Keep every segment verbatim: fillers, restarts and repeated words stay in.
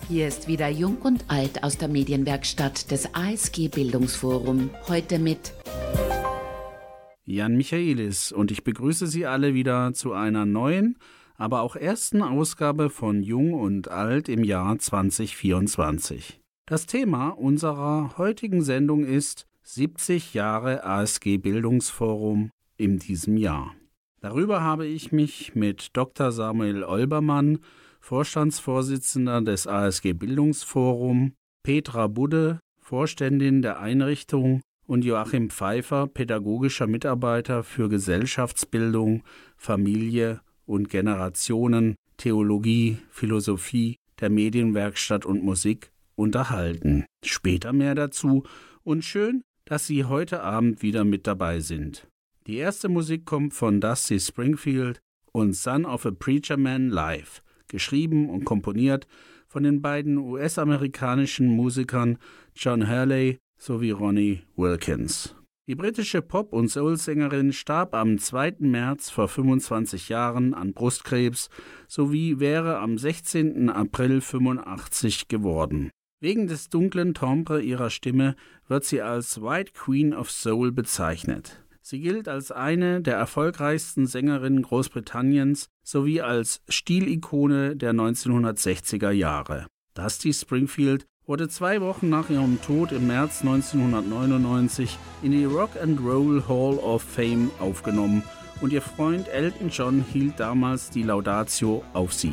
Hier ist wieder Jung und Alt aus der Medienwerkstatt des A S G Bildungsforum. Heute mit Jan Michaelis und ich begrüße Sie alle wieder zu einer neuen, aber auch ersten Ausgabe von Jung und Alt im Jahr zwanzig vierundzwanzig. Das Thema unserer heutigen Sendung ist siebzig Jahre A S G Bildungsforum in diesem Jahr. Darüber habe ich mich mit Doktor Samuel Olbermann, Vorstandsvorsitzender des A S G Bildungsforum, Petra Budde, Vorständin der Einrichtung und Joachim Pfeiffer, pädagogischer Mitarbeiter für Gesellschaftsbildung, Familie und Generationen, Theologie, Philosophie der Medienwerkstatt und Musik unterhalten. Später mehr dazu und schön, dass Sie heute Abend wieder mit dabei sind. Die erste Musik kommt von Dusty Springfield und Son of a Preacher Man Live, geschrieben und komponiert von den beiden U S-amerikanischen Musikern John Hurley sowie Ronnie Wilkins. Die britische Pop- und Soul-Sängerin starb am zweiten März vor fünfundzwanzig Jahren an Brustkrebs sowie wäre am sechzehnten April fünfundachtzig geworden. Wegen des dunklen Timbre ihrer Stimme wird sie als White Queen of Soul bezeichnet. Sie gilt als eine der erfolgreichsten Sängerinnen Großbritanniens sowie als Stilikone der neunzehnhundertsechziger Jahre. Dusty Springfield wurde zwei Wochen nach ihrem Tod im März neunzehnhundertneunundneunzig in die Rock and Roll Hall of Fame aufgenommen und ihr Freund Elton John hielt damals die Laudatio auf sie.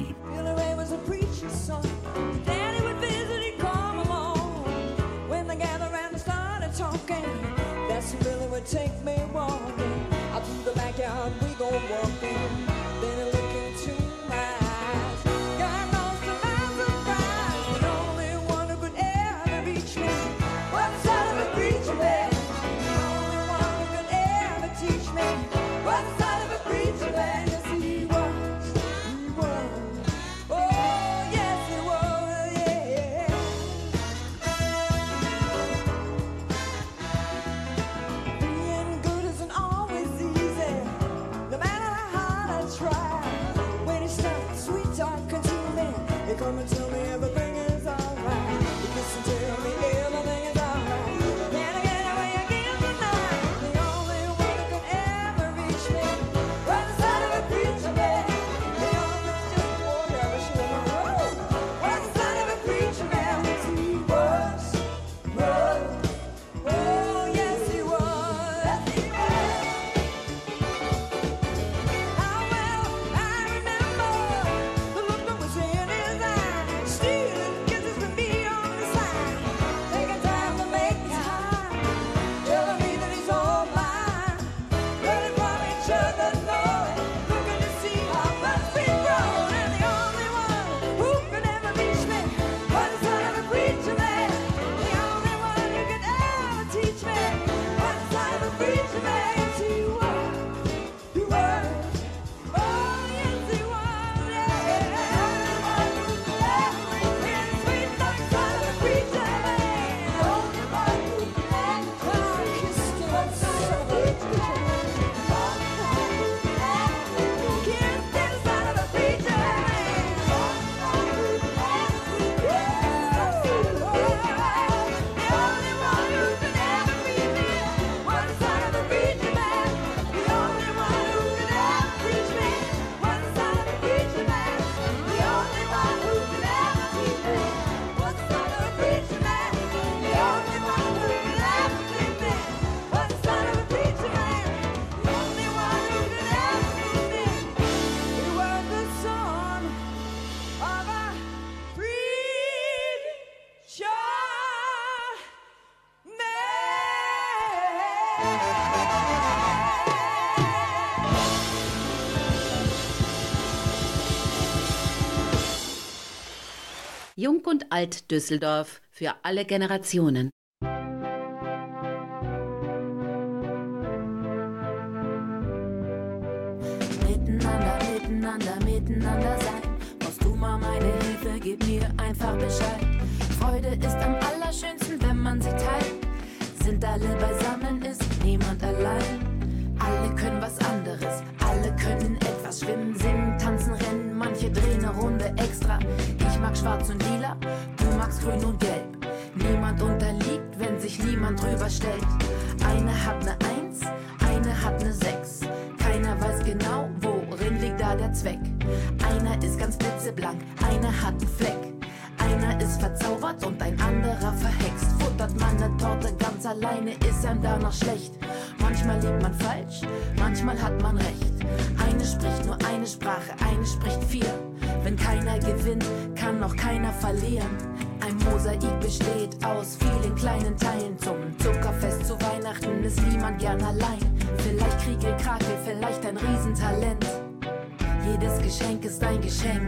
Jung und Alt Düsseldorf für alle Generationen. Miteinander, miteinander, miteinander sein. Brauchst du mal meine Hilfe, gib mir einfach Bescheid. Freude ist am allerschönsten, wenn man sie teilt. Sind alle beisammen, ist niemand allein. Alle können was anderes, alle können etwas schwimmen, singen, tanzen, rennen. Manche drehen eine Runde extra. Ich mag mag schwarz und lila, du magst grün und gelb. Niemand unterliegt, wenn sich niemand drüber stellt. Eine hat ne Eins, eine hat ne Sechs. Keiner weiß genau, worin liegt da der Zweck. Einer ist ganz blitzeblank, einer hat einen Fleck. Einer ist verzaubert und ein anderer verhext. Futtert man ne Torte ganz alleine, ist einem danach schlecht. Manchmal liegt man falsch, manchmal hat man recht. Eine spricht nur eine Sprache, eine spricht vier. Wenn keiner gewinnt, kann auch keiner verlieren. Ein Mosaik besteht aus vielen kleinen Teilen. Zum Zuckerfest zu Weihnachten ist niemand gern allein. Vielleicht Kriegel, Krakel, vielleicht ein Riesentalent. Jedes Geschenk ist ein Geschenk.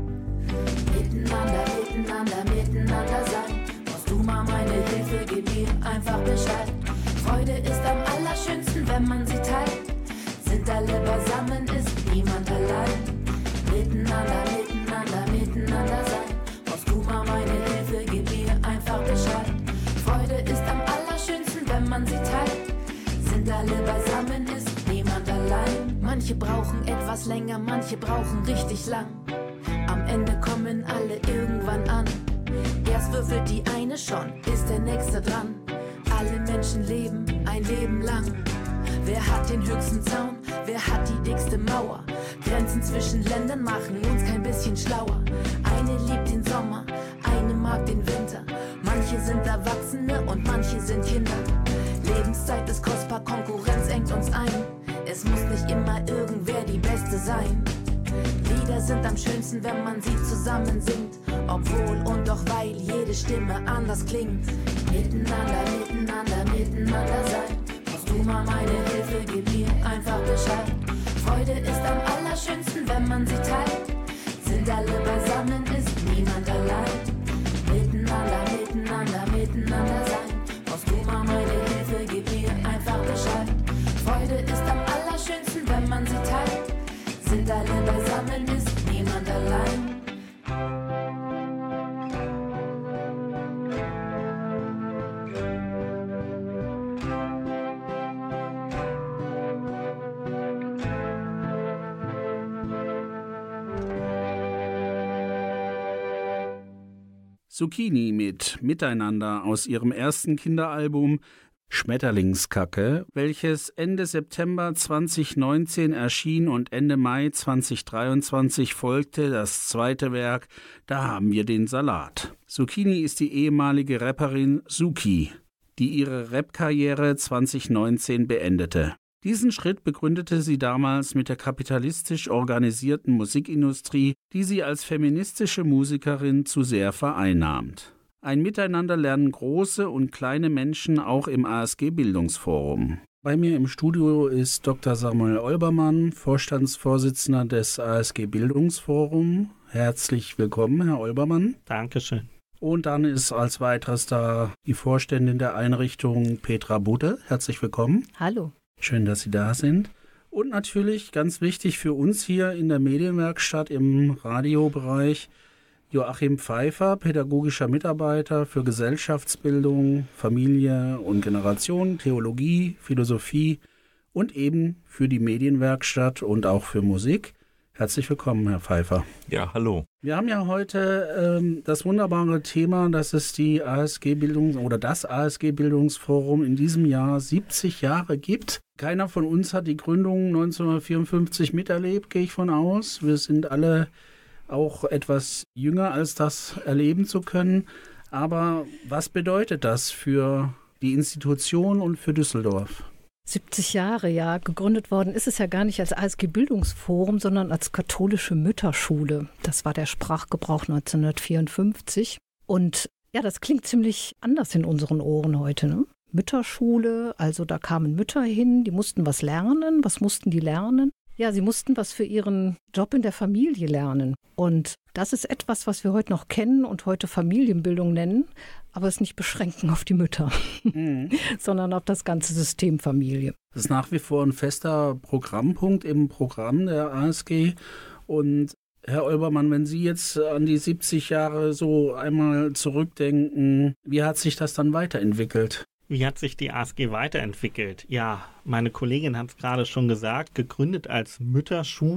Miteinander, miteinander, miteinander sein. Brauchst du mal meine Hilfe, gib mir einfach Bescheid. Freude ist am allerschönsten, wenn man sie teilt. Sind alle beisammen, ist niemand allein. Miteinander, miteinander, miteinander sein. Brauchst du mal meine Hilfe, gib mir einfach Bescheid. Freude ist am allerschönsten, wenn man sie teilt. Sind alle beisammen, ist niemand allein. Manche brauchen etwas länger, manche brauchen richtig lang. Am Ende kommen alle irgendwann an. Erst würfelt die eine schon, ist der nächste dran. Alle Menschen leben ein Leben lang. Wer hat den höchsten Zaun? Wer hat die dickste Mauer? Grenzen zwischen Ländern machen uns kein bisschen schlauer. Eine liebt den Sommer, eine mag den Winter. Manche sind Erwachsene und manche sind Kinder. Lebenszeit ist kostbar, Konkurrenz engt uns ein. Es muss nicht immer irgendwer die Beste sein. Lieder sind am schönsten, wenn man sie zusammen singt. Obwohl und doch weil jede Stimme anders klingt. Miteinander, miteinander, miteinander sein. Brauchst du mal meine Hilfe, gib mir einfach Bescheid. Freude ist am allerschönsten, wenn man sie teilt. Sind alle beisammen, ist niemand allein. Miteinander, miteinander, miteinander sein. Brauchst du mal meine Hilfe, gib mir einfach Bescheid. Freude ist am allerschönsten, wenn man sie teilt. Sind alle beisammen, ist niemand allein. Zucchini mit Miteinander aus ihrem ersten Kinderalbum Schmetterlingskacke, welches Ende September zweitausendneunzehn erschien und Ende Mai zweitausenddreiundzwanzig folgte das zweite Werk Da haben wir den Salat. Zucchini ist die ehemalige Rapperin Suki, die ihre Rap-Karriere zweitausendneunzehn beendete. Diesen Schritt begründete sie damals mit der kapitalistisch organisierten Musikindustrie, die sie als feministische Musikerin zu sehr vereinnahmt. Ein Miteinander lernen große und kleine Menschen auch im A S G-Bildungsforum. Bei mir im Studio ist Doktor Samuel Olbermann, Vorstandsvorsitzender des A S G-Bildungsforum. Herzlich willkommen, Herr Olbermann. Dankeschön. Und dann ist als weiteres da die Vorständin der Einrichtung Petra Budde. Herzlich willkommen. Hallo. Schön, dass Sie da sind. Und natürlich ganz wichtig für uns hier in der Medienwerkstatt im Radiobereich Joachim Pfeiffer, pädagogischer Mitarbeiter für Gesellschaftsbildung, Familie und Generation, Theologie, Philosophie und eben für die Medienwerkstatt und auch für Musik. Herzlich willkommen, Herr Pfeiffer. Ja, hallo. Wir haben ja heute ähm, das wunderbare Thema, dass es die A S G-Bildung oder das A S G-Bildungsforum in diesem Jahr siebzig Jahre gibt. Keiner von uns hat die Gründung neunzehnhundertvierundfünfzig miterlebt, gehe ich von aus. Wir sind alle auch etwas jünger, als das erleben zu können. Aber was bedeutet das für die Institution und für Düsseldorf? siebzig Jahre, ja. Gegründet worden ist es ja gar nicht als A S G-Bildungsforum, sondern als katholische Mütterschule. Das war der Sprachgebrauch neunzehnhundertvierundfünfzig. Und ja, das klingt ziemlich anders in unseren Ohren heute, ne? Mütterschule, also da kamen Mütter hin, die mussten was lernen. Was mussten die lernen? Ja, sie mussten was für ihren Job in der Familie lernen. Und das ist etwas, was wir heute noch kennen und heute Familienbildung nennen, aber es nicht beschränken auf die Mütter, mhm. sondern auf das ganze System Familie. Das ist nach wie vor ein fester Programmpunkt im Programm der A S G. Und Herr Olbermann, wenn Sie jetzt an die siebzig Jahre so einmal zurückdenken, wie hat sich das dann weiterentwickelt? Wie hat sich die A S G weiterentwickelt? Ja, meine Kollegin hat es gerade schon gesagt, gegründet als Mütterschule.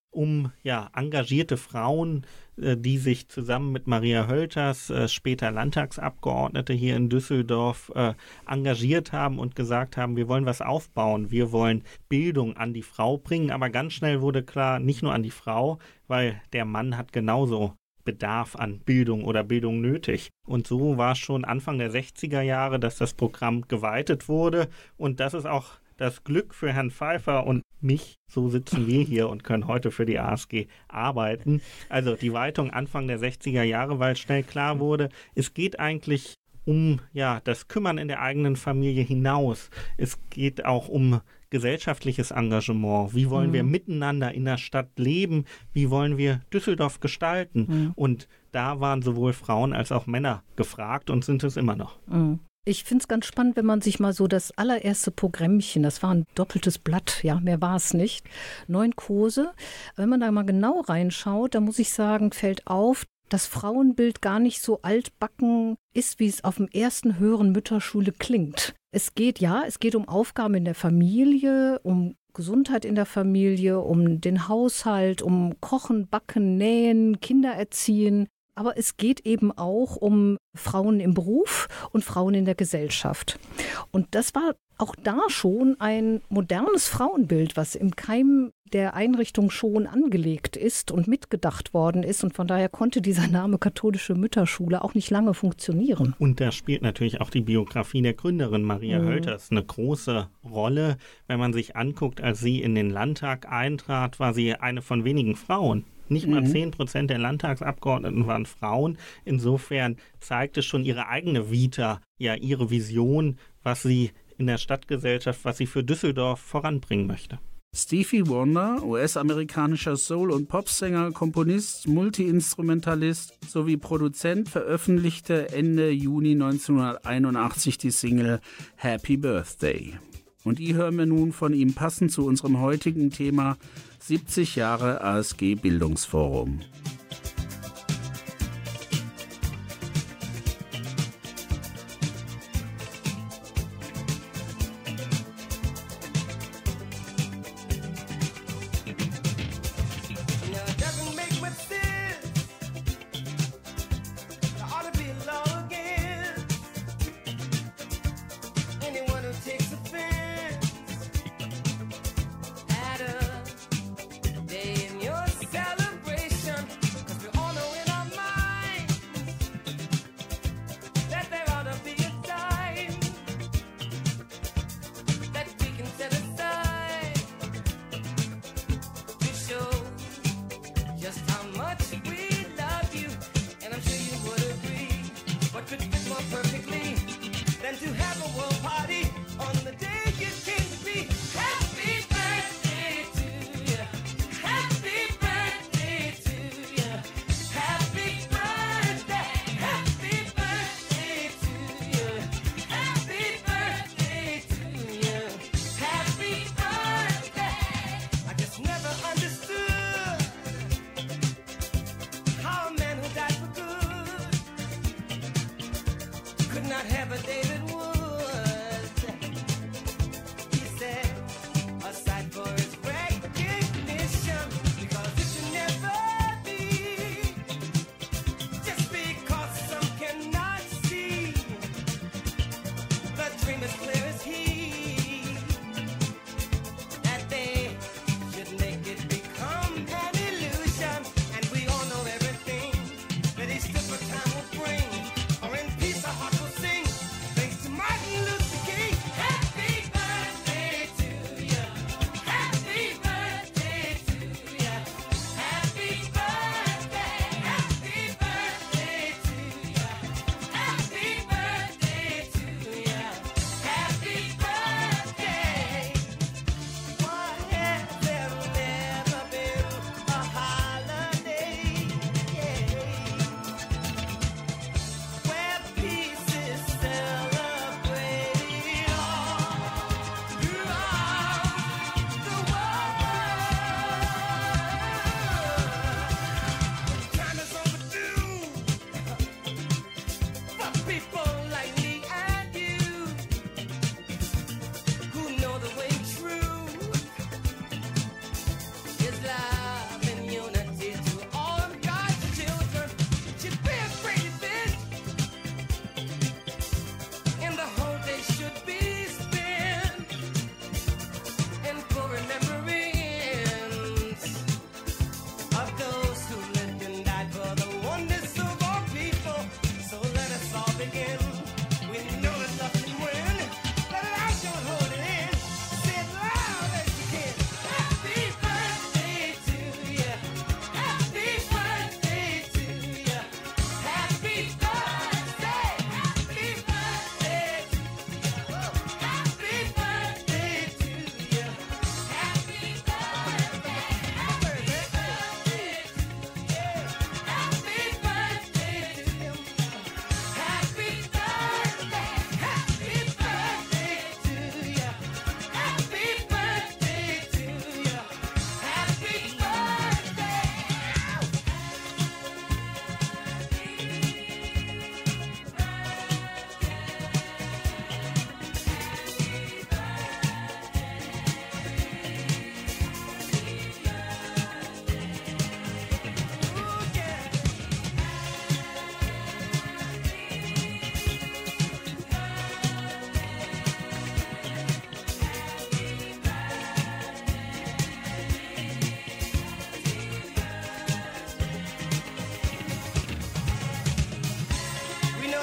um ja engagierte Frauen, äh, die sich zusammen mit Maria Hölters, äh, später Landtagsabgeordnete hier in Düsseldorf, äh, engagiert haben und gesagt haben, wir wollen was aufbauen, wir wollen Bildung an die Frau bringen. Aber ganz schnell wurde klar, nicht nur an die Frau, weil der Mann hat genauso Bedarf an Bildung oder Bildung nötig. Und so war es schon Anfang der sechziger Jahre, dass das Programm geweitet wurde. Und das ist auch das Glück für Herrn Pfeiffer und mich. So sitzen wir hier und können heute für die A S G arbeiten. Also die Weitung Anfang der sechziger Jahre, weil schnell klar wurde, es geht eigentlich um ja, das Kümmern in der eigenen Familie hinaus. Es geht auch um gesellschaftliches Engagement. Wie wollen mhm. wir miteinander in der Stadt leben? Wie wollen wir Düsseldorf gestalten? Mhm. Und da waren sowohl Frauen als auch Männer gefragt und sind es immer noch. Mhm. Ich finde es ganz spannend, wenn man sich mal so das allererste Programmchen, das war ein doppeltes Blatt, ja, mehr war es nicht, neun Kurse. Wenn man da mal genau reinschaut, da muss ich sagen, fällt auf, das Frauenbild gar nicht so altbacken ist, wie es auf dem ersten höheren Mütterschule klingt. Es geht, ja, es geht um Aufgaben in der Familie, um Gesundheit in der Familie, um den Haushalt, um Kochen, Backen, Nähen, Kinder erziehen. Aber es geht eben auch um Frauen im Beruf und Frauen in der Gesellschaft. Und das war auch da schon ein modernes Frauenbild, was im Keim der Einrichtung schon angelegt ist und mitgedacht worden ist. Und von daher konnte dieser Name katholische Mütterschule auch nicht lange funktionieren. Und da spielt natürlich auch die Biografie der Gründerin Maria mhm. Hölters eine große Rolle. Wenn man sich anguckt, als sie in den Landtag eintrat, war sie eine von wenigen Frauen. Nicht mal zehn Prozent der Landtagsabgeordneten waren Frauen. Insofern zeigt es schon ihre eigene Vita, ja ihre Vision, was sie in der Stadtgesellschaft, was sie für Düsseldorf voranbringen möchte. Stevie Wonder, U S-amerikanischer Soul- und Popsänger, Komponist, Multi-Instrumentalist sowie Produzent, veröffentlichte Ende Juni neunzehnhunderteinundachtzig die Single Happy Birthday. Und die hören wir nun von ihm passend zu unserem heutigen Thema siebzig Jahre A S G Bildungsforum. Sing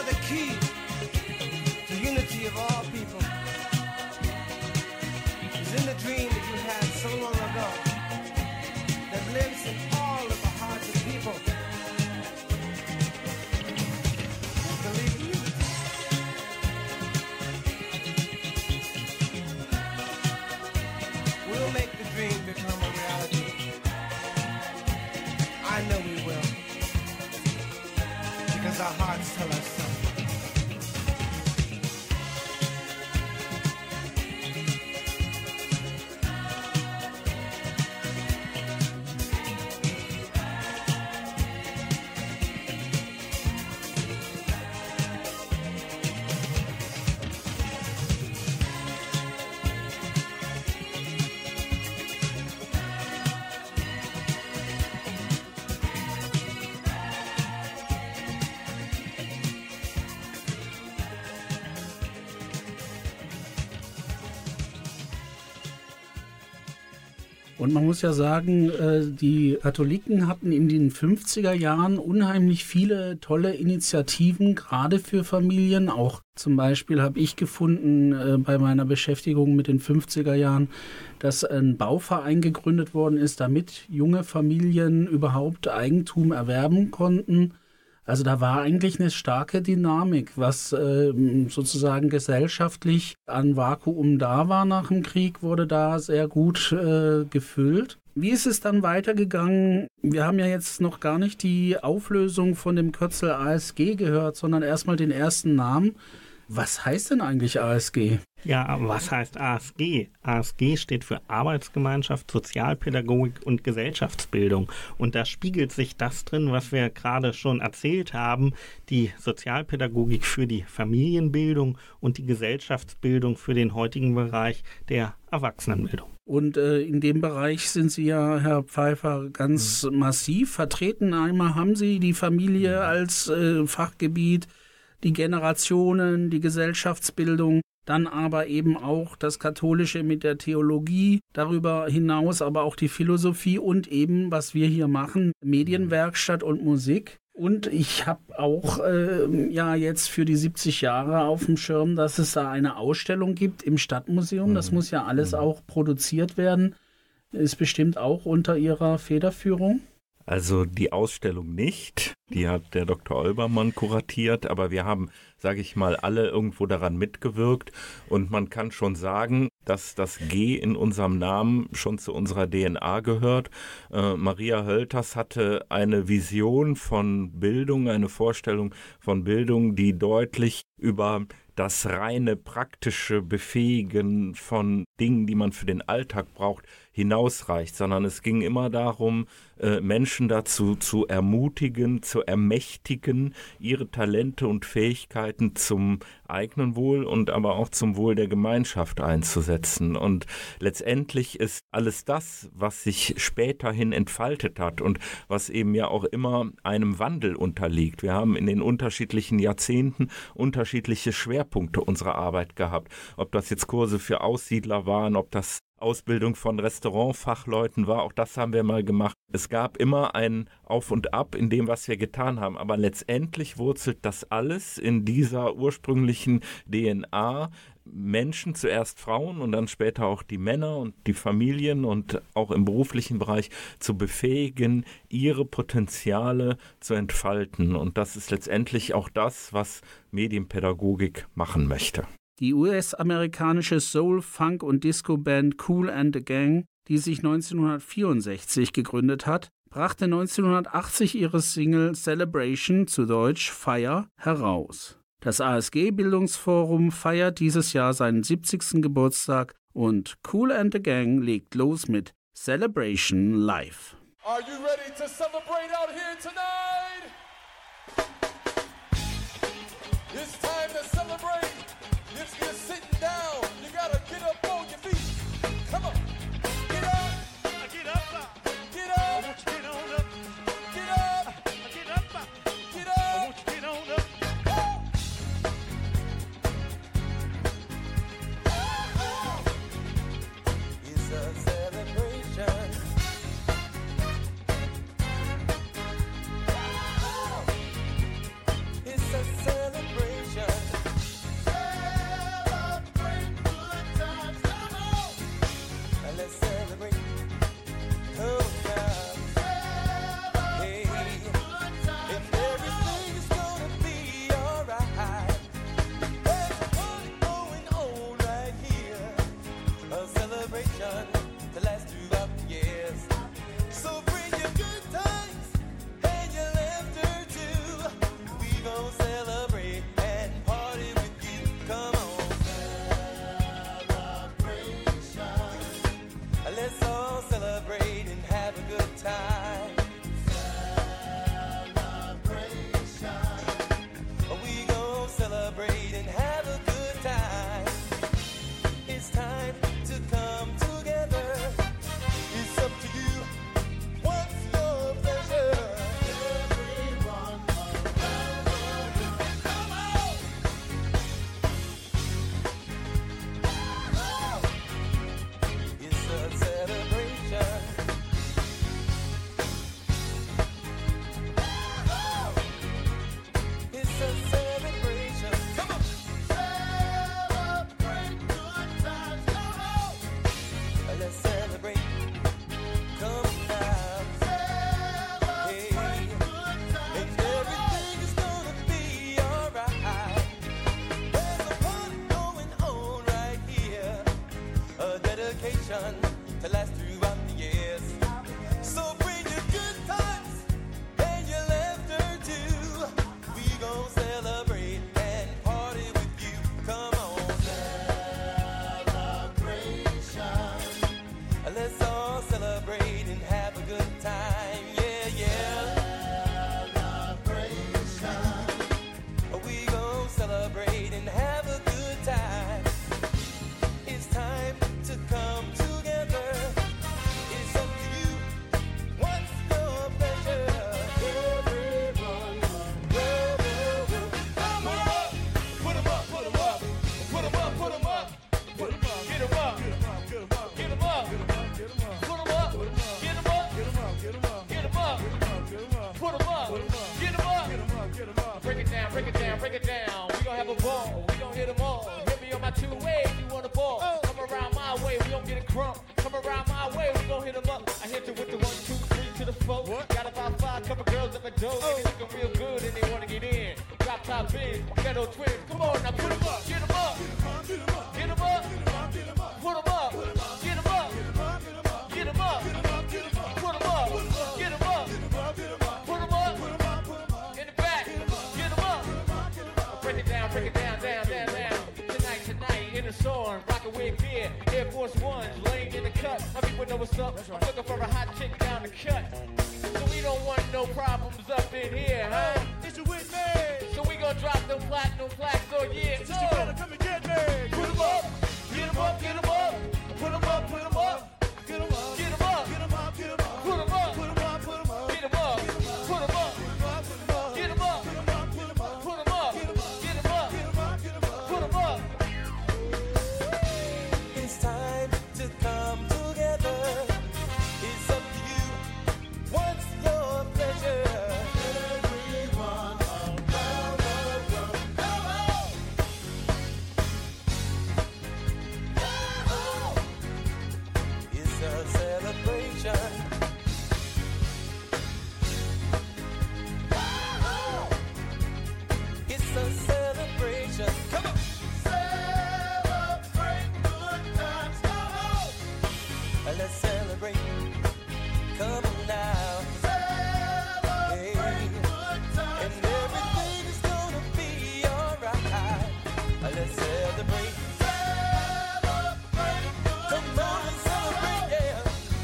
the key to unity of all people. It's in the dream that you had so long ago that lives in all of the hearts of people who believe in unity. We'll make the dream become a reality. I know we will, because our hearts tell us so. Und man muss ja sagen, die Katholiken hatten in den fünfziger Jahren unheimlich viele tolle Initiativen, gerade für Familien. Auch zum Beispiel habe ich gefunden bei meiner Beschäftigung mit den fünfziger Jahren, dass ein Bauverein gegründet worden ist, damit junge Familien überhaupt Eigentum erwerben konnten. Also da war eigentlich eine starke Dynamik, was äh, sozusagen gesellschaftlich an Vakuum da war nach dem Krieg, wurde da sehr gut äh, gefüllt. Wie ist es dann weitergegangen? Wir haben ja jetzt noch gar nicht die Auflösung von dem Kürzel A S G gehört, sondern erstmal den ersten Namen. Was heißt denn eigentlich A S G? Ja, was heißt A S G? A S G steht für Arbeitsgemeinschaft, Sozialpädagogik und Gesellschaftsbildung. Und da spiegelt sich das drin, was wir gerade schon erzählt haben, die Sozialpädagogik für die Familienbildung und die Gesellschaftsbildung für den heutigen Bereich der Erwachsenenbildung. Und äh, in dem Bereich sind Sie ja, Herr Pfeiffer, ganz mhm. massiv vertreten. Einmal haben Sie die Familie mhm. als äh, Fachgebiet, die Generationen, die Gesellschaftsbildung, dann aber eben auch das Katholische mit der Theologie, darüber hinaus aber auch die Philosophie und eben, was wir hier machen, Medienwerkstatt und Musik. Und ich habe auch äh, ja jetzt für die siebzig Jahre auf dem Schirm, dass es da eine Ausstellung gibt im Stadtmuseum. Das muss ja alles auch produziert werden. Ist bestimmt auch unter Ihrer Federführung. Also die Ausstellung nicht, die hat der Doktor Olbermann kuratiert, aber wir haben, sage ich mal, alle irgendwo daran mitgewirkt und man kann schon sagen, dass das G in unserem Namen schon zu unserer D N A gehört. Äh, Maria Hölters hatte eine Vision von Bildung, eine Vorstellung von Bildung, die deutlich über das reine praktische Befähigen von Dingen, die man für den Alltag braucht, hinausreicht, sondern es ging immer darum, Menschen dazu zu ermutigen, zu ermächtigen, ihre Talente und Fähigkeiten zum eigenen Wohl und aber auch zum Wohl der Gemeinschaft einzusetzen. Und letztendlich ist alles das, was sich späterhin entfaltet hat und was eben ja auch immer einem Wandel unterliegt. Wir haben in den unterschiedlichen Jahrzehnten unterschiedliche Schwerpunkte unserer Arbeit gehabt. Ob das jetzt Kurse für Aussiedler waren, ob das Ausbildung von Restaurantfachleuten war, auch das haben wir mal gemacht. Es gab immer ein Auf und Ab in dem, was wir getan haben, aber letztendlich wurzelt das alles in dieser ursprünglichen D N A. Menschen, zuerst Frauen und dann später auch die Männer und die Familien und auch im beruflichen Bereich zu befähigen, ihre Potenziale zu entfalten. Und das ist letztendlich auch das, was Medienpädagogik machen möchte. Die U S-amerikanische Soul-, Funk- und Disco-Band Kool and the Gang, die sich neunzehnhundertvierundsechzig gegründet hat, brachte neunzehnhundertachtzig ihre Single Celebration, zu Deutsch Feier, heraus. Das A S G-Bildungsforum feiert dieses Jahr seinen siebzigsten Geburtstag und Kool and the Gang legt los mit Celebration live. Are you ready to celebrate out here tonight? It's time to celebrate. If you're sitting down, you gotta get up on your feet. Come on. Get up. Get up. Get up. I want you to get on up. Get up. Get up. Get up. I want you to get on up. It's a celebration. It's a celebration. break it down. We gon' have a ball, we gon' hit them all. Hit me on my two way if you want a ball. Come around my way, we gon' get a crump. Come around my way, we gon' hit them up. I hit you with the one, two, three to the four. Got about five, couple girls at my door. They looking real good and they wanna get in. Drop top bins, ghetto twins. Come on, now put them up, get them up. Get them up, get them up, get them up. Put them up, get them up, get them up, put them up, get them up, put them up, in the back, get them up. Break it down, break it down, down, down, down. Tonight, tonight, in the storm, rockin' with gear, Air Force Ones, laying in the cut. My people know what's up. I'm looking for a hot chick down the cut. So we don't want no problems up in here, huh? Is you with me? So we gon' drop them platinum plaques, oh yeah. So you better come and get me. Put them up, get them up, get them up. Put them up, put them up. Get 'em up. Get 'em up. Get 'em up. Get 'em up. Put 'em up. Put 'em up. Put 'em up. Get 'em up. Put 'em up. Get 'em up. Put 'em up. Put 'em up. Put 'em up. Get 'em up. Get 'em up. Get 'em up. Get 'em up. Put 'em up. It's time to come together. It's up to you. What's your pleasure? Everyone around the world. Come on. It's a celebration. It's a celebration. Come on. Celebrate good times. Come on. Let's celebrate. Come on now. Celebrate good times. And everything is gonna be alright. Let's celebrate. Celebrate good Come on and celebrate, yeah.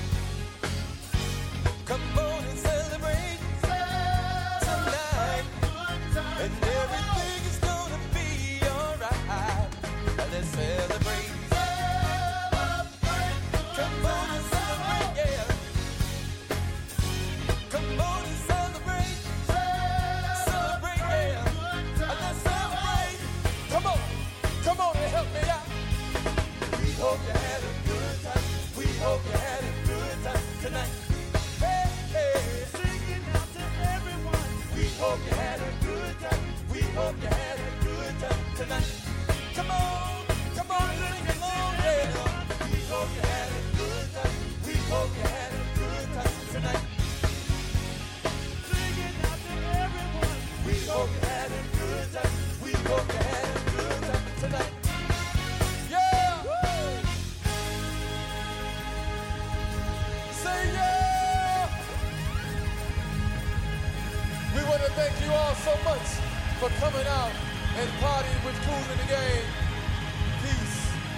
Come on and celebrate tonight. And everything is gonna be alright. Let's celebrate. Come on and celebrate, yeah. Come on and celebrate. Celebrate, yeah. Let's celebrate. Come on. Come on and help me out. We hope you had a good time. We hope you had a good time tonight. Hey, hey. Singing out to everyone. We hope you had a good time. We hope you had a good time tonight. Come on, come on, sing along, yeah. We hope you had a good time. We hope you had a good time tonight. Singing out to everyone. We hope you had a good time. We hope you had a good time tonight. Yeah. Woo. Say yeah. We want to thank you all so much for coming out and partying with Kool in the Game. Peace.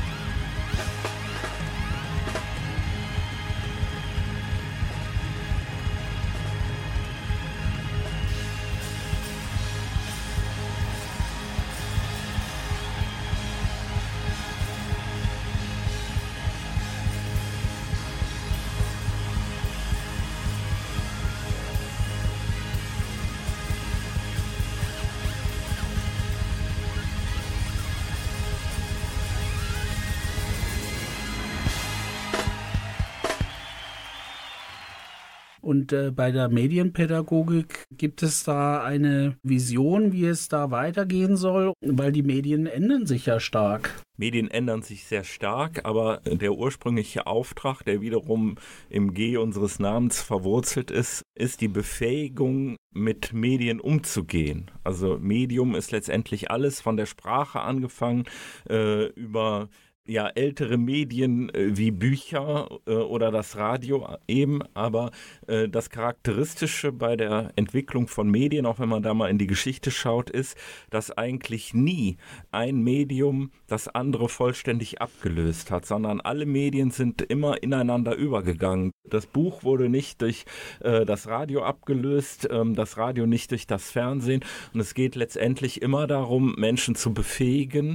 Und äh, bei der Medienpädagogik gibt es da eine Vision, wie es da weitergehen soll, weil die Medien ändern sich ja stark. Medien ändern sich sehr stark, aber der ursprüngliche Auftrag, der wiederum im G unseres Namens verwurzelt ist, ist die Befähigung, mit Medien umzugehen. Also Medium ist letztendlich alles, von der Sprache angefangen, äh, über ja, ältere Medien äh, wie Bücher äh, oder das Radio eben, aber äh, das Charakteristische bei der Entwicklung von Medien, auch wenn man da mal in die Geschichte schaut, ist, dass eigentlich nie ein Medium das andere vollständig abgelöst hat, sondern alle Medien sind immer ineinander übergegangen. Das Buch wurde nicht durch äh, das Radio abgelöst, ähm, das Radio nicht durch das Fernsehen, und es geht letztendlich immer darum, Menschen zu befähigen,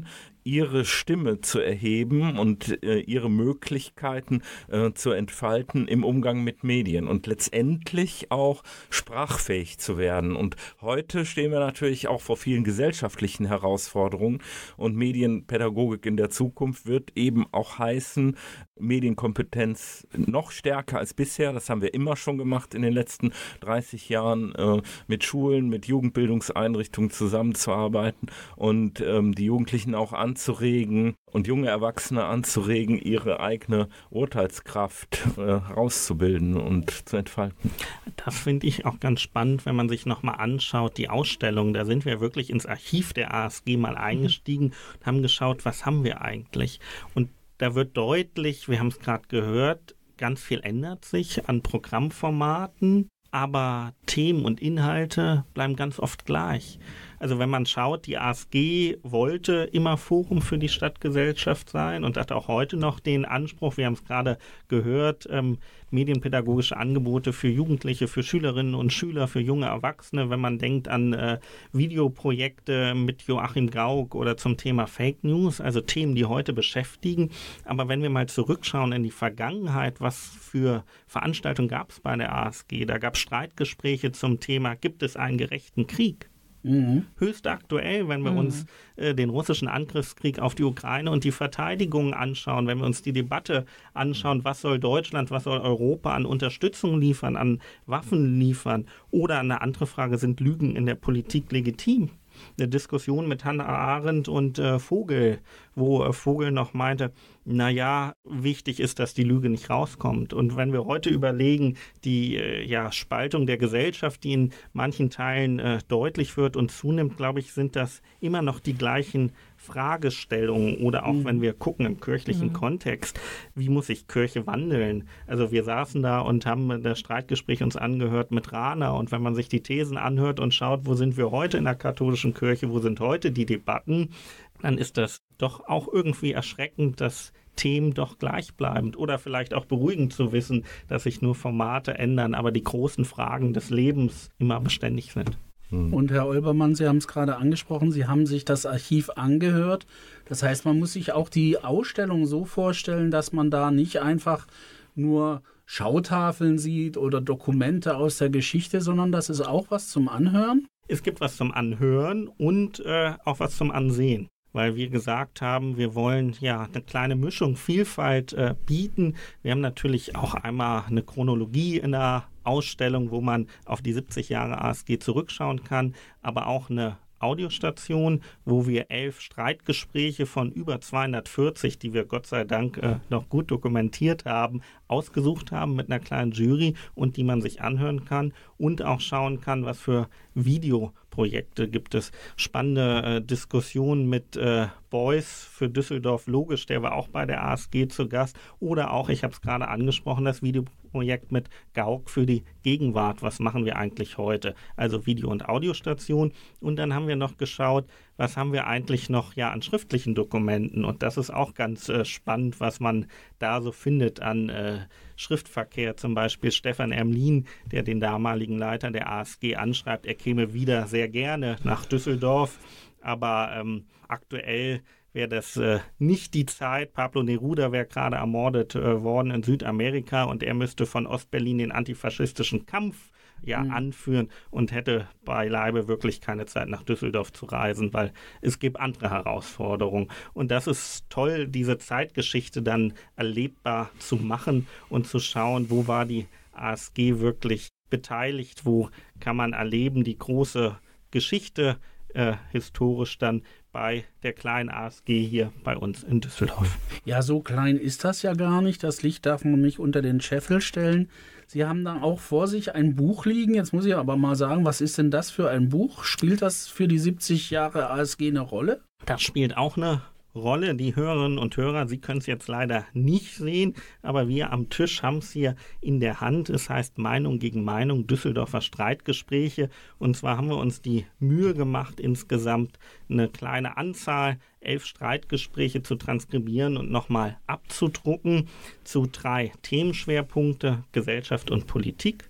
ihre Stimme zu erheben und äh, ihre Möglichkeiten äh, zu entfalten im Umgang mit Medien und letztendlich auch sprachfähig zu werden. Und heute stehen wir natürlich auch vor vielen gesellschaftlichen Herausforderungen und Medienpädagogik in der Zukunft wird eben auch heißen, Medienkompetenz noch stärker als bisher. Das haben wir immer schon gemacht in den letzten dreißig Jahren, äh, mit Schulen, mit Jugendbildungseinrichtungen zusammenzuarbeiten und ähm, die Jugendlichen auch anzuregen und junge Erwachsene anzuregen, ihre eigene Urteilskraft äh, herauszubilden und zu entfalten. Das finde ich auch ganz spannend, wenn man sich nochmal anschaut, die Ausstellung. Da sind wir wirklich ins Archiv der A S G mal eingestiegen und haben geschaut, was haben wir eigentlich? Und da wird deutlich, wir haben es gerade gehört, ganz viel ändert sich an Programmformaten, aber Themen und Inhalte bleiben ganz oft gleich. Also wenn man schaut, die A S G wollte immer Forum für die Stadtgesellschaft sein und hat auch heute noch den Anspruch, wir haben es gerade gehört, ähm, medienpädagogische Angebote für Jugendliche, für Schülerinnen und Schüler, für junge Erwachsene. Wenn man denkt an äh, Videoprojekte mit Joachim Gauck oder zum Thema Fake News, also Themen, die heute beschäftigen. Aber wenn wir mal zurückschauen in die Vergangenheit, was für Veranstaltungen gab es bei der A S G? Da gab es Streitgespräche zum Thema, gibt es einen gerechten Krieg? Mhm. Höchst aktuell, wenn wir mhm. uns äh, den russischen Angriffskrieg auf die Ukraine und die Verteidigung anschauen, wenn wir uns die Debatte anschauen, was soll Deutschland, was soll Europa an Unterstützung liefern, an Waffen liefern, oder eine andere Frage, sind Lügen in der Politik legitim? Eine Diskussion mit Hannah Arendt und äh, Vogel, wo äh, Vogel noch meinte, naja, wichtig ist, dass die Lüge nicht rauskommt. Und wenn wir heute überlegen, die äh, ja, Spaltung der Gesellschaft, die in manchen Teilen äh, deutlich wird und zunimmt, glaube ich, sind das immer noch die gleichen Fragestellungen. Oder auch mhm. wenn wir gucken im kirchlichen mhm. Kontext, wie muss sich Kirche wandeln? Also wir saßen da und haben das Streitgespräch uns angehört mit Rahner, und wenn man sich die Thesen anhört und schaut, wo sind wir heute in der katholischen Kirche, wo sind heute die Debatten, dann ist das doch auch irgendwie erschreckend, dass Themen doch gleichbleibend oder vielleicht auch beruhigend zu wissen, dass sich nur Formate ändern, aber die großen Fragen des Lebens immer beständig sind. Und Herr Olbermann, Sie haben es gerade angesprochen, Sie haben sich das Archiv angehört. Das heißt, man muss sich auch die Ausstellung so vorstellen, dass man da nicht einfach nur Schautafeln sieht oder Dokumente aus der Geschichte, sondern das ist auch was zum Anhören? Es gibt was zum Anhören und äh, auch was zum Ansehen. Weil wir gesagt haben, wir wollen ja eine kleine Mischung, Vielfalt äh, bieten. Wir haben natürlich auch einmal eine Chronologie in der Ausstellung, wo man auf die siebzig Jahre A S G zurückschauen kann, aber auch eine Audiostation, wo wir elf Streitgespräche von über zweihundertvierzig, die wir Gott sei Dank äh, noch gut dokumentiert haben, ausgesucht haben mit einer kleinen Jury und die man sich anhören kann und auch schauen kann, was für Videoprojekte gibt es. Spannende äh, Diskussionen mit äh, Beuys für Düsseldorf Logisch, der war auch bei der A S G zu Gast, oder auch, ich habe es gerade angesprochen, das Videoprojekt mit Gauck für die Gegenwart. Was machen wir eigentlich heute? Also Video- und Audiostation. Und dann haben wir noch geschaut, was haben wir eigentlich noch ja an schriftlichen Dokumenten, und das ist auch ganz äh, spannend, was man da so findet an äh, Schriftverkehr. Zum Beispiel Stefan Ermlin, der den damaligen Leiter der A S G anschreibt, er käme wieder sehr gerne nach Düsseldorf, aber ähm, aktuell wäre das äh, nicht die Zeit. Pablo Neruda wäre gerade ermordet äh, worden in Südamerika und er müsste von Ostberlin den antifaschistischen Kampf ja, mhm. anführen und hätte beileibe wirklich keine Zeit, nach Düsseldorf zu reisen, weil es gibt andere Herausforderungen. Und das ist toll, diese Zeitgeschichte dann erlebbar zu machen und zu schauen, wo war die A S G wirklich beteiligt, wo kann man erleben, die große Geschichte äh, historisch dann bei der kleinen A S G hier bei uns in Düsseldorf. Ja, so klein ist das ja gar nicht. Das Licht darf man nicht unter den Scheffel stellen. Sie haben da auch vor sich ein Buch liegen. Jetzt muss ich aber mal sagen, was ist denn das für ein Buch? Spielt das für die siebzig Jahre A S G eine Rolle? Das spielt auch eine Rolle. Die Hörerinnen und Hörer, Sie können es jetzt leider nicht sehen, aber wir am Tisch haben es hier in der Hand. Es heißt Meinung gegen Meinung, Düsseldorfer Streitgespräche. Und zwar haben wir uns die Mühe gemacht, insgesamt eine kleine Anzahl, elf Streitgespräche zu transkribieren und nochmal abzudrucken zu drei Themenschwerpunkte: Gesellschaft und Politik,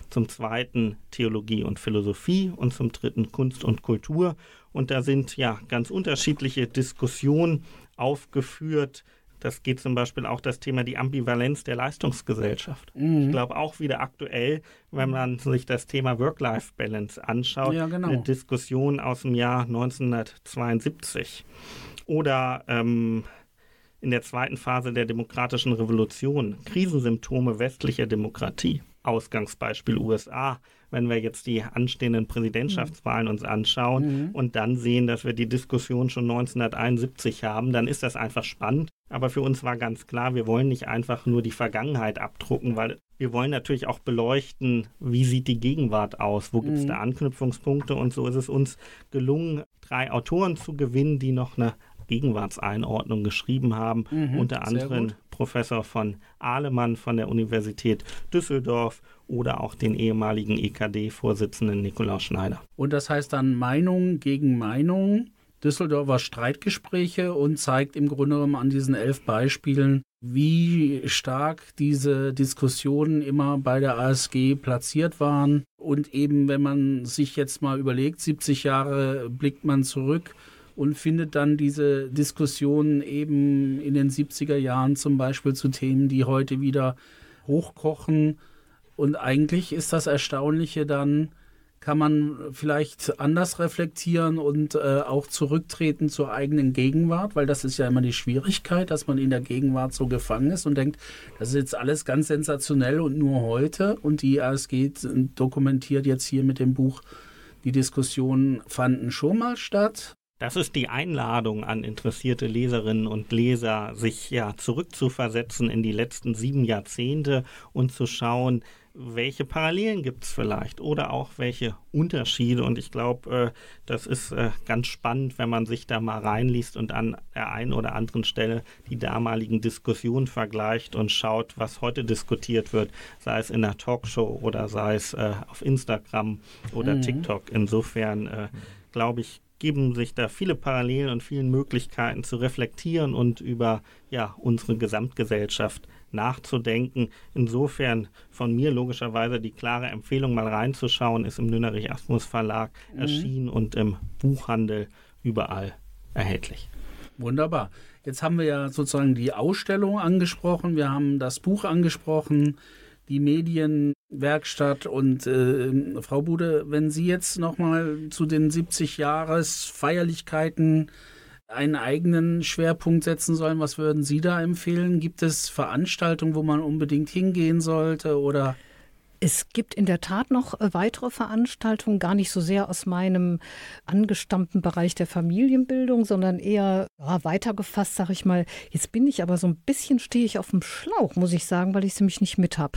zum zweiten Theologie und Philosophie und zum dritten Kunst und Kultur. Und da sind ja ganz unterschiedliche Diskussionen aufgeführt. Das geht zum Beispiel auch das Thema die Ambivalenz der Leistungsgesellschaft. Mhm. Ich glaube auch wieder aktuell, wenn man sich das Thema Work-Life-Balance anschaut, ja, genau. eine Diskussion aus dem Jahr neunzehnhundertzweiundsiebzig. Oder ähm, in der zweiten Phase der demokratischen Revolution, Krisensymptome westlicher Demokratie. Ausgangsbeispiel U S A, wenn wir jetzt die anstehenden Präsidentschaftswahlen uns anschauen mhm. und dann sehen, dass wir die Diskussion schon neunzehnhunderteinundsiebzig haben, dann ist das einfach spannend. Aber für uns war ganz klar, wir wollen nicht einfach nur die Vergangenheit abdrucken, weil wir wollen natürlich auch beleuchten, wie sieht die Gegenwart aus, wo gibt es mhm. da Anknüpfungspunkte, und so ist es uns gelungen, drei Autoren zu gewinnen, die noch eine Gegenwartseinordnung geschrieben haben, mhm, unter anderem Professor von Ahlemann von der Universität Düsseldorf oder auch den ehemaligen E K D-Vorsitzenden Nikolaus Schneider. Und das heißt dann Meinung gegen Meinung, Düsseldorfer Streitgespräche, und zeigt im Grunde genommen an diesen elf Beispielen, wie stark diese Diskussionen immer bei der A S G platziert waren. Und eben, wenn man sich jetzt mal überlegt, siebzig Jahre blickt man zurück und findet dann diese Diskussionen eben in den siebziger Jahren zum Beispiel zu Themen, die heute wieder hochkochen. Und eigentlich ist das Erstaunliche dann, kann man vielleicht anders reflektieren und äh, auch zurücktreten zur eigenen Gegenwart, weil das ist ja immer die Schwierigkeit, dass man in der Gegenwart so gefangen ist und denkt, das ist jetzt alles ganz sensationell und nur heute. Und die A S G dokumentiert jetzt hier mit dem Buch, die Diskussionen fanden schon mal statt. Das ist die Einladung an interessierte Leserinnen und Leser, sich ja zurückzuversetzen in die letzten sieben Jahrzehnte und zu schauen, welche Parallelen gibt es vielleicht oder auch welche Unterschiede. Und ich glaube, äh, das ist äh, ganz spannend, wenn man sich da mal reinliest und an der einen oder anderen Stelle die damaligen Diskussionen vergleicht und schaut, was heute diskutiert wird, sei es in der Talkshow oder sei es äh, auf Instagram oder mhm. TikTok. Insofern äh, glaube ich, geben sich da viele Parallelen und viele Möglichkeiten zu reflektieren und über ja, unsere Gesamtgesellschaft nachzudenken. Insofern von mir logischerweise die klare Empfehlung, mal reinzuschauen, ist im Nünnerich Asmus Verlag mhm. erschienen und im Buchhandel überall erhältlich. Wunderbar. Jetzt haben wir ja sozusagen die Ausstellung angesprochen, wir haben das Buch angesprochen, die Medienwerkstatt, und äh, Frau Bude, wenn Sie jetzt nochmal zu den siebzig-Jahres-Feierlichkeiten einen eigenen Schwerpunkt setzen sollen, was würden Sie da empfehlen? Gibt es Veranstaltungen, wo man unbedingt hingehen sollte, oder? Es gibt in der Tat noch weitere Veranstaltungen, gar nicht so sehr aus meinem angestammten Bereich der Familienbildung, sondern eher ja, weitergefasst, sage ich mal. Jetzt bin ich aber so ein bisschen, stehe ich auf dem Schlauch, muss ich sagen, weil ich es nämlich nicht mit habe.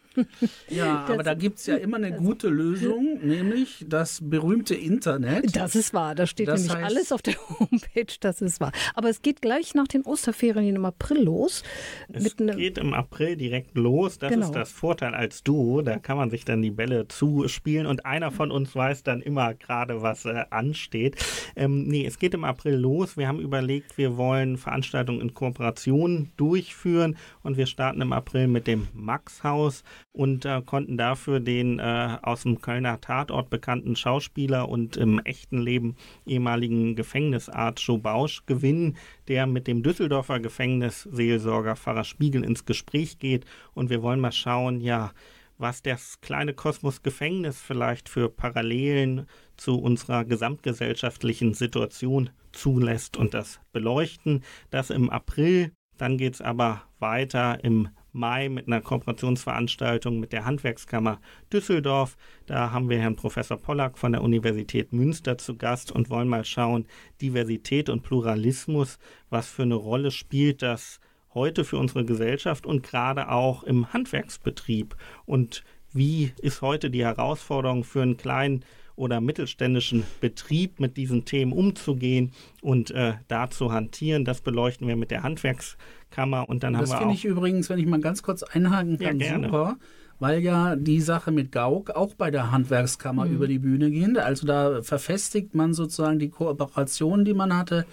Ja, aber da gibt es ja immer eine gute Lösung, nämlich das berühmte Internet. Das ist wahr, da steht das nämlich heißt, alles auf der Homepage, das ist wahr. Aber es geht gleich nach den Osterferien im April los. Es mit ne geht im April direkt los, das genau. ist das Vorteil als Duo, da kann man sich dann die Bälle zuspielen und einer von uns weiß dann immer gerade, was äh, ansteht. Ähm, nee, es geht im April los, wir haben überlegt, wir wollen Veranstaltungen in Kooperation durchführen und wir starten im April mit dem Maxhaus und äh, konnten dafür den äh, aus dem Kölner Tatort bekannten Schauspieler und im echten Leben ehemaligen Gefängnisarzt Joe Bausch gewinnen, der mit dem Düsseldorfer Gefängnisseelsorger Pfarrer Spiegel ins Gespräch geht. Und wir wollen mal schauen, ja, was das kleine Kosmos Gefängnis vielleicht für Parallelen zu unserer gesamtgesellschaftlichen Situation zulässt und das beleuchten. Das im April. Dann geht es aber weiter im Mai mit einer Kooperationsveranstaltung mit der Handwerkskammer Düsseldorf. Da haben wir Herrn Professor Pollack von der Universität Münster zu Gast und wollen mal schauen, Diversität und Pluralismus, was für eine Rolle spielt das heute für unsere Gesellschaft und gerade auch im Handwerksbetrieb. Und wie ist heute die Herausforderung für einen kleinen oder mittelständischen Betrieb, mit diesen Themen umzugehen und äh, da zu hantieren. Das beleuchten wir mit der Handwerkskammer. Und dann das haben wir finde ich übrigens, wenn ich mal ganz kurz einhaken kann, ja, super, weil ja die Sache mit Gauck auch bei der Handwerkskammer mhm. über die Bühne geht. Also da verfestigt man sozusagen die Kooperation, die man hatte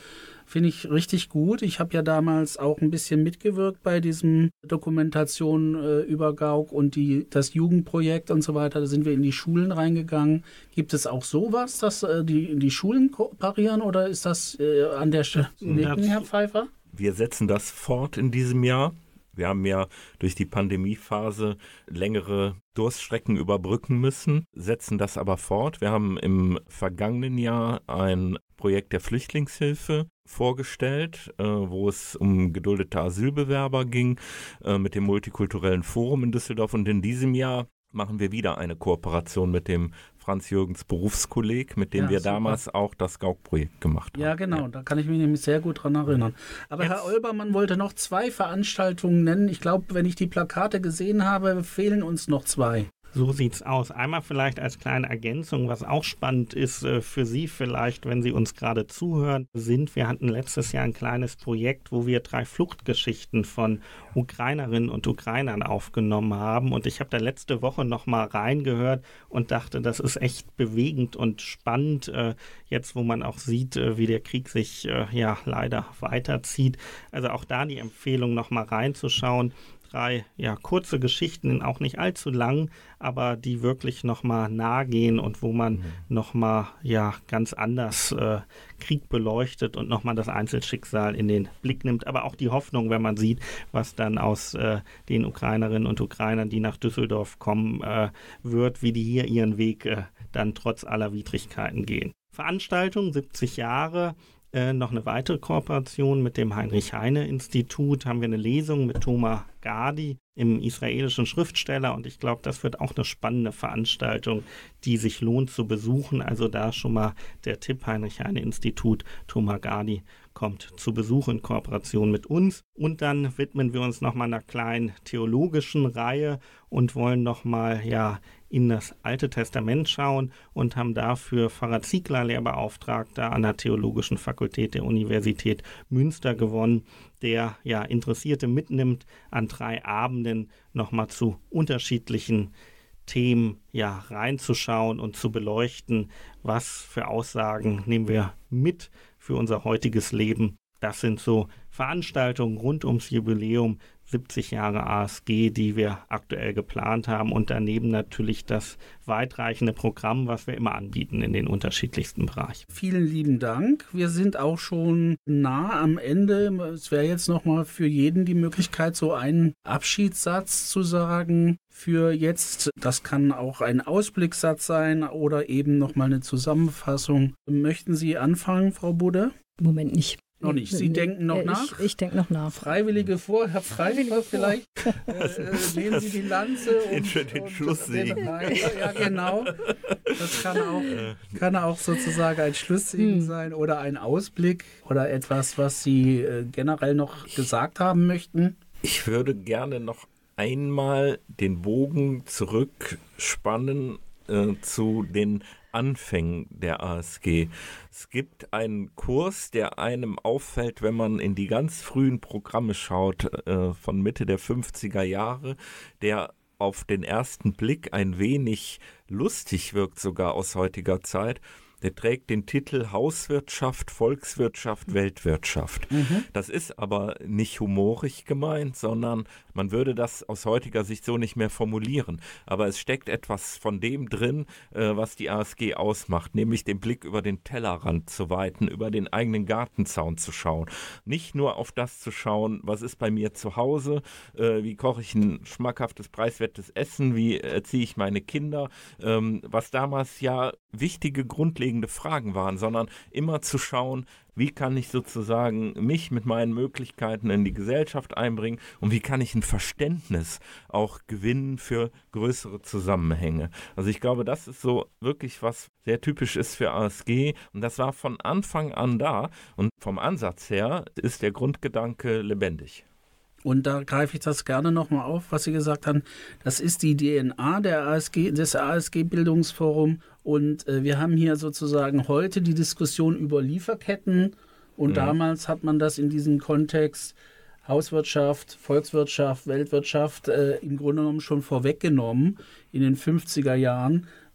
Finde ich richtig gut. Ich habe ja damals auch ein bisschen mitgewirkt bei diesem Dokumentation äh, über Gauck und die, das Jugendprojekt und so weiter. Da sind wir in die Schulen reingegangen. Gibt es auch sowas, dass äh, die, die Schulen kooperieren oder ist das äh, an der Stelle, Herr Pfeiffer? Wir setzen das fort in diesem Jahr. Wir haben ja durch die Pandemiephase längere Durststrecken überbrücken müssen, setzen das aber fort. Wir haben im vergangenen Jahr ein Projekt der Flüchtlingshilfe vorgestellt, äh, wo es um geduldete Asylbewerber ging, äh, mit dem Multikulturellen Forum in Düsseldorf. Und in diesem Jahr machen wir wieder eine Kooperation mit dem Franz-Jürgens Berufskolleg, mit dem Ja, wir super. damals auch das Gauck-Projekt gemacht haben. Ja, genau, da kann ich mich nämlich sehr gut dran erinnern. Aber Jetzt- Herr Olbermann wollte noch zwei Veranstaltungen nennen. Ich glaube, wenn ich die Plakate gesehen habe, fehlen uns noch zwei. So sieht's aus. Einmal vielleicht als kleine Ergänzung, was auch spannend ist äh, für Sie vielleicht, wenn Sie uns gerade zuhören, sind, wir hatten letztes Jahr ein kleines Projekt, wo wir drei Fluchtgeschichten von Ukrainerinnen und Ukrainern aufgenommen haben. Und ich habe da letzte Woche nochmal reingehört und dachte, das ist echt bewegend und spannend, äh, jetzt wo man auch sieht, äh, wie der Krieg sich äh, ja leider weiterzieht. Also auch da die Empfehlung, nochmal reinzuschauen. Drei ja, kurze Geschichten, auch nicht allzu lang, aber die wirklich nochmal nahe gehen und wo man mhm. nochmal ja, ganz anders äh, Krieg beleuchtet und nochmal das Einzelschicksal in den Blick nimmt. Aber auch die Hoffnung, wenn man sieht, was dann aus äh, den Ukrainerinnen und Ukrainern, die nach Düsseldorf kommen, äh, wird, wie die hier ihren Weg äh, dann trotz aller Widrigkeiten gehen. Veranstaltung, siebzig Jahre. Äh, noch eine weitere Kooperation mit dem Heinrich-Heine-Institut, haben wir eine Lesung mit Thomas Gadi, im israelischen Schriftsteller, und ich glaube, das wird auch eine spannende Veranstaltung, die sich lohnt zu besuchen. Also da schon mal der Tipp, Heinrich-Heine-Institut, Thomas Gadi kommt zu Besuch in Kooperation mit uns. Und dann widmen wir uns nochmal einer kleinen theologischen Reihe und wollen nochmal ja in das Alte Testament schauen und haben dafür Pfarrer Ziegler, Lehrbeauftragter an der Theologischen Fakultät der Universität Münster, gewonnen, der ja Interessierte mitnimmt, an drei Abenden nochmal zu unterschiedlichen Themen ja reinzuschauen und zu beleuchten, was für Aussagen nehmen wir mit für unser heutiges Leben. Das sind so Veranstaltungen rund ums Jubiläum siebzig Jahre A S G, die wir aktuell geplant haben, und daneben natürlich das weitreichende Programm, was wir immer anbieten in den unterschiedlichsten Bereichen. Vielen lieben Dank. Wir sind auch schon nah am Ende. Es wäre jetzt nochmal für jeden die Möglichkeit, so einen Abschiedssatz zu sagen. Für jetzt, das kann auch ein Ausblickssatz sein oder eben nochmal eine Zusammenfassung. Möchten Sie anfangen, Frau Budde? Im Moment nicht. Noch nicht. Sie Nee, denken noch äh, nach? Ich, ich denke noch nach. Freiwillige vor, Herr Pfeiffer vielleicht. Äh, äh, nehmen Sie die Lanze und Den, den und Schlusssegen. Den, nein, ja, genau. Das kann auch, kann auch sozusagen ein Schlusssegen Hm. sein oder ein Ausblick oder etwas, was Sie äh, generell noch gesagt haben möchten. Ich würde gerne noch einmal den Bogen zurückspannen äh, zu den Anfängen der A S G. Es gibt einen Kurs, der einem auffällt, wenn man in die ganz frühen Programme schaut, äh, von Mitte der fünfziger Jahre, der auf den ersten Blick ein wenig lustig wirkt, sogar aus heutiger Zeit. Der trägt den Titel Hauswirtschaft, Volkswirtschaft, Weltwirtschaft. Mhm. Das ist aber nicht humorig gemeint, sondern man würde das aus heutiger Sicht so nicht mehr formulieren. Aber es steckt etwas von dem drin, äh, was die A S G ausmacht, nämlich den Blick über den Tellerrand zu weiten, über den eigenen Gartenzaun zu schauen. Nicht nur auf das zu schauen, was ist bei mir zu Hause, äh, wie koche ich ein schmackhaftes, preiswertes Essen, wie erziehe ich meine Kinder, ähm, was damals ja wichtige, grundlegende Fragen waren, sondern immer zu schauen, wie kann ich sozusagen mich mit meinen Möglichkeiten in die Gesellschaft einbringen und wie kann ich ein Verständnis auch gewinnen für größere Zusammenhänge. Also ich glaube, das ist so wirklich was sehr typisch ist für A S G, und das war von Anfang an da, und vom Ansatz her ist der Grundgedanke lebendig. Und da greife ich das gerne nochmal auf, was Sie gesagt haben. Das ist die D N A der A S G, des A S G-Bildungsforum. Und äh, wir haben hier sozusagen heute die Diskussion über Lieferketten. Und mhm. damals hat man das in diesem Kontext Hauswirtschaft, Volkswirtschaft, Weltwirtschaft äh, im Grunde genommen schon vorweggenommen in den fünfziger Jahren.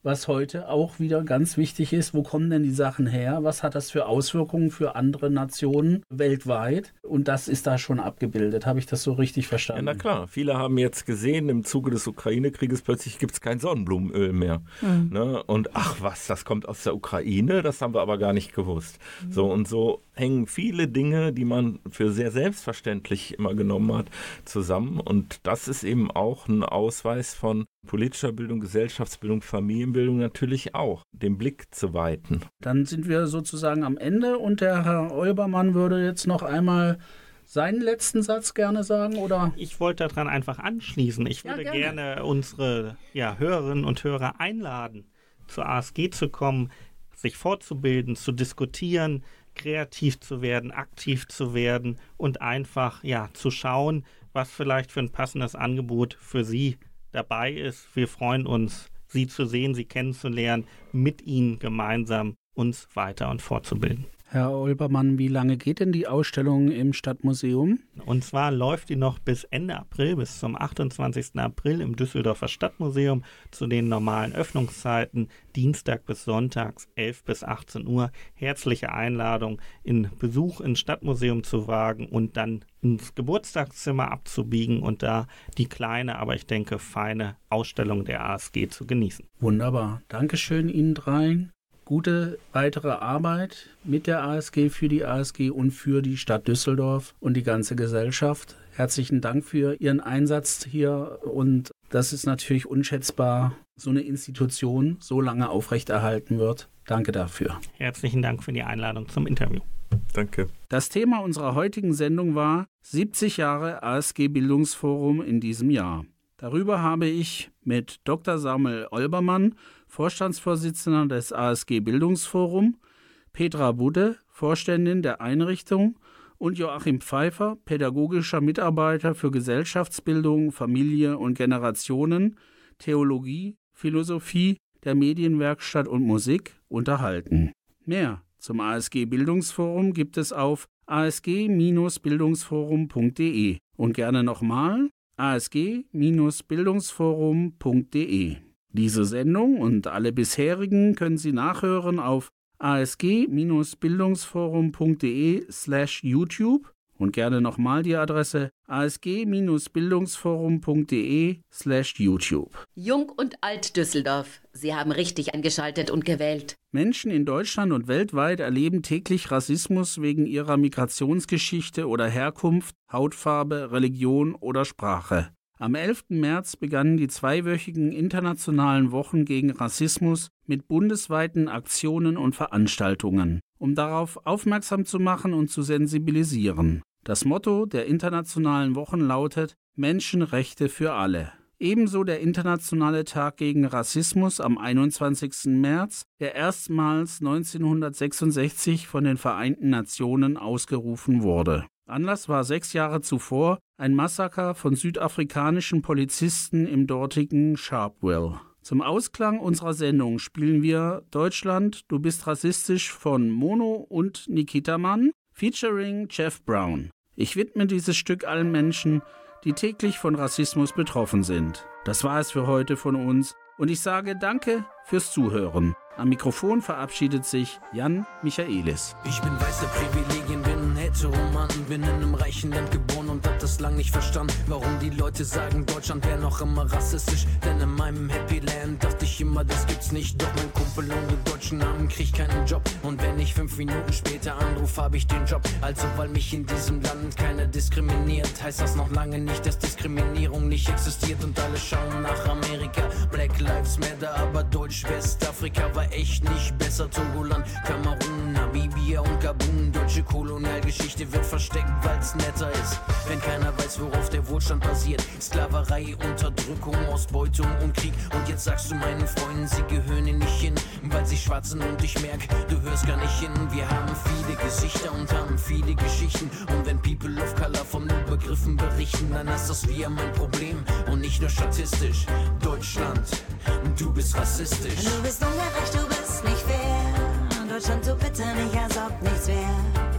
was heute auch wieder ganz wichtig ist. Wo kommen denn die Sachen her? Was hat das für Auswirkungen für andere Nationen weltweit? Und das ist da schon abgebildet. Habe ich das so richtig verstanden? Ja, na klar. Viele haben jetzt gesehen, im Zuge des Ukraine-Krieges plötzlich gibt es kein Sonnenblumenöl mehr. Mhm. Ne? Und ach was, das kommt aus der Ukraine, das haben wir aber gar nicht gewusst. Mhm. So und so hängen viele Dinge, die man für sehr selbstverständlich immer genommen hat, zusammen. Und das ist eben auch ein Ausweis von politischer Bildung, Gesellschaftsbildung, Familienbildung natürlich auch, den Blick zu weiten. Dann sind wir sozusagen am Ende und der Herr Olbermann würde jetzt noch einmal seinen letzten Satz gerne sagen, oder? Ich wollte daran einfach anschließen. Ich würde ja, gerne. gerne unsere ja, Hörerinnen und Hörer einladen, zur A S G zu kommen, sich fortzubilden, zu diskutieren, kreativ zu werden, aktiv zu werden und einfach ja zu schauen, was vielleicht für ein passendes Angebot für Sie dabei ist. Wir freuen uns, Sie zu sehen, Sie kennenzulernen, mit Ihnen gemeinsam uns weiter und fortzubilden. Herr Olbermann, wie lange geht denn die Ausstellung im Stadtmuseum? Und zwar läuft die noch bis Ende April, bis zum achtundzwanzigsten April im Düsseldorfer Stadtmuseum zu den normalen Öffnungszeiten, Dienstag bis Sonntags, elf bis achtzehn Uhr. Herzliche Einladung, in Besuch ins Stadtmuseum zu wagen und dann ins Geburtstagszimmer abzubiegen und da die kleine, aber ich denke feine Ausstellung der A S G zu genießen. Wunderbar. Dankeschön Ihnen dreien. Gute weitere Arbeit mit der A S G, für die A S G und für die Stadt Düsseldorf und die ganze Gesellschaft. Herzlichen Dank für Ihren Einsatz hier und das ist natürlich unschätzbar, so eine Institution so lange aufrechterhalten wird. Danke dafür. Herzlichen Dank für die Einladung zum Interview. Danke. Das Thema unserer heutigen Sendung war siebzig Jahre A S G Bildungsforum in diesem Jahr. Darüber habe ich mit Doktor Samuel Olbermann, Vorstandsvorsitzender des A S G Bildungsforum, Petra Budde, Vorständin der Einrichtung und Joachim Pfeiffer, pädagogischer Mitarbeiter für Gesellschaftsbildung, Familie und Generationen, Theologie, Philosophie der Medienwerkstatt und Musik unterhalten. Mehr zum A S G Bildungsforum gibt es auf a s g Bindestrich bildungsforum punkt d e und gerne nochmal a s g Bindestrich bildungsforum punkt d e. Diese Sendung und alle bisherigen können Sie nachhören auf a s g Bindestrich bildungsforum punkt d e slash YouTube und gerne nochmal die Adresse a s g Bindestrich bildungsforum punkt d e slash YouTube. Jung und alt Düsseldorf, Sie haben richtig eingeschaltet und gewählt. Menschen in Deutschland und weltweit erleben täglich Rassismus wegen ihrer Migrationsgeschichte oder Herkunft, Hautfarbe, Religion oder Sprache. Am elften März begannen die zweiwöchigen internationalen Wochen gegen Rassismus mit bundesweiten Aktionen und Veranstaltungen, um darauf aufmerksam zu machen und zu sensibilisieren. Das Motto der internationalen Wochen lautet Menschenrechte für alle. Ebenso der Internationale Tag gegen Rassismus am einundzwanzigsten März, der erstmals neunzehnhundertsechsundsechzig von den Vereinten Nationen ausgerufen wurde. Anlass war sechs Jahre zuvor ein Massaker von südafrikanischen Polizisten im dortigen Sharpeville. Zum Ausklang unserer Sendung spielen wir Deutschland, du bist rassistisch von Mono und Nikita Mann, featuring Jeff Brown. Ich widme dieses Stück allen Menschen, die täglich von Rassismus betroffen sind. Das war es für heute von uns und ich sage Danke fürs Zuhören. Am Mikrofon verabschiedet sich Jan Michaelis. Ich bin weiße Privilegien, bin ein Heteroman, bin in einem reichen Land geboren und hab das lang nicht verstanden, warum die Leute sagen, Deutschland wäre noch immer rassistisch. Denn in meinem Happy Land dachte ich immer, das gibt's nicht. Doch mein Kumpel ohne deutschen Namen kriegt keinen Job. Und wenn ich fünf Minuten später anrufe, habe ich den Job. Also weil mich in diesem Land keiner diskriminiert, heißt das noch lange nicht, dass Diskriminierung nicht existiert. Und alle schauen nach Amerika, Black Lives Matter, aber Deutsch-Westafrika war echt nicht besser. Togoland, Kamerun, Namibia und Gabun. Deutsche Kolonialgeschichte wird versteckt, weil's netter ist. Wenn keiner weiß, worauf der Wohlstand basiert. Sklaverei, Unterdrückung, Ausbeutung und Krieg. Und jetzt sagst du meinen Freunden, sie gehören hier nicht hin, weil sie schwarz sind und ich merk, du hörst gar nicht hin. Wir haben viele Gesichter und haben viele Geschichten. Und wenn People of Color von Übergriffen berichten, dann ist das wir mein Problem und nicht nur statistisch. Deutschland, du bist rassistisch. Du bist ungerecht, du bist nicht fair. Deutschland, tu bitte nicht, als ob nichts wär.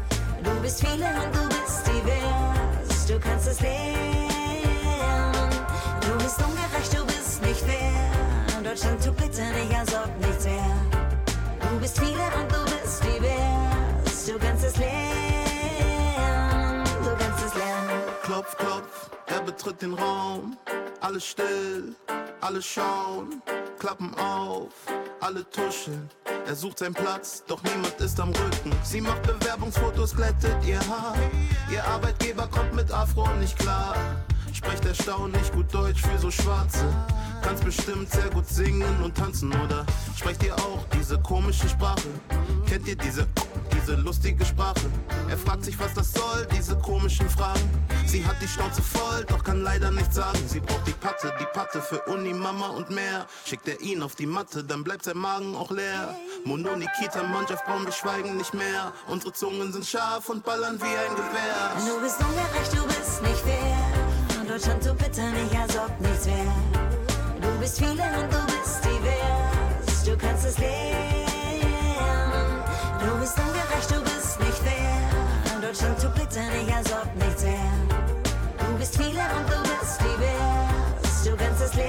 Du bist viele und du bist divers. Du kannst es lernen. Du bist ungerecht, du bist nicht fair. Deutschland, tu bitte nicht, als ob betritt den Raum. Alles still, alle schauen, Klappen auf, alle tuscheln. Er sucht seinen Platz, doch niemand ist am Rücken. Sie macht Bewerbungsfotos, glättet ihr Haar. Ihr Arbeitgeber kommt mit Afro nicht klar. Spricht erstaunlich gut Deutsch für so Schwarze. Kannst bestimmt sehr gut singen und tanzen, oder? Sprecht ihr auch diese komische Sprache? Kennt ihr diese, diese lustige Sprache? Er fragt sich, was das soll, diese komischen Fragen. Sie hat die Schnauze voll, doch kann leider nichts sagen. Sie braucht die Patte, die Patte für Uni, Mama und mehr. Schickt er ihn auf die Matte, dann bleibt sein Magen auch leer. Mono, Nikita, Mannschaft, Braun, wir schweigen nicht mehr. Unsere Zungen sind scharf und ballern wie ein Gewehr. Du bist ungerecht, du bist nicht fair. Deutschland so bitter nicht, als ob nichts wär. Du bist viele und du bist divers. Du kannst es lernen. Du bist ungerecht, du bist nicht fair. Deutschland so bitter nicht, als ob nichts wär. Du bist viele und du bist divers. Du kannst es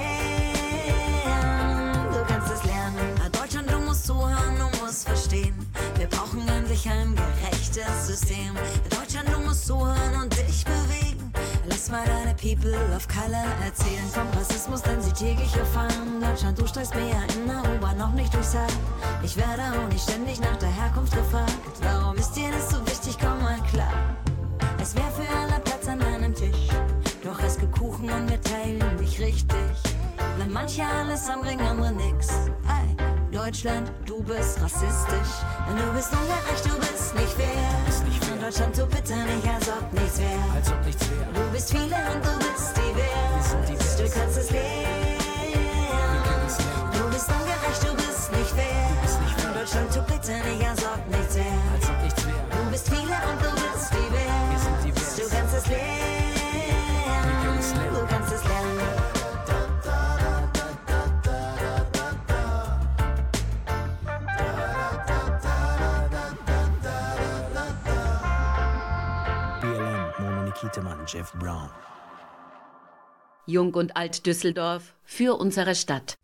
lernen. Du kannst es lernen. Deutschland, du musst zuhören, du musst verstehen. Wir brauchen endlich ein gerechtes System. Deutschland, du musst zuhören und dich bewegen. Lass mal deine People of Color erzählen vom Rassismus, denn sie täglich erfahren. Deutschland, du steigst mir ja in der U-Bahn noch nicht durchs Haar. Ich werde auch nicht ständig nach der Herkunft gefragt. Warum ist dir das so wichtig? Komm mal klar. Es wär für alle Platz an deinem Tisch. Doch es gibt Kuchen und wir teilen nicht richtig. Wenn manche alles haben, bringen andere nix. Ey, Deutschland, du bist rassistisch. Du bist ungerecht, du bist nicht fair. In Deutschland so bitter nicht, als ob nichts wär. Als ob nichts wär. Du bist viele und du bist divers. Du kannst es lernen. Du bist ungerecht, du bist nicht fair. In Deutschland so bitter nicht, als ob nichts wär. Als ob nichts wär. Du bist viele und du bist divers. Du kannst es lernen. Du kannst es lernen. Kietemann, Jeff Brown. Jung und Alt Düsseldorf für unsere Stadt.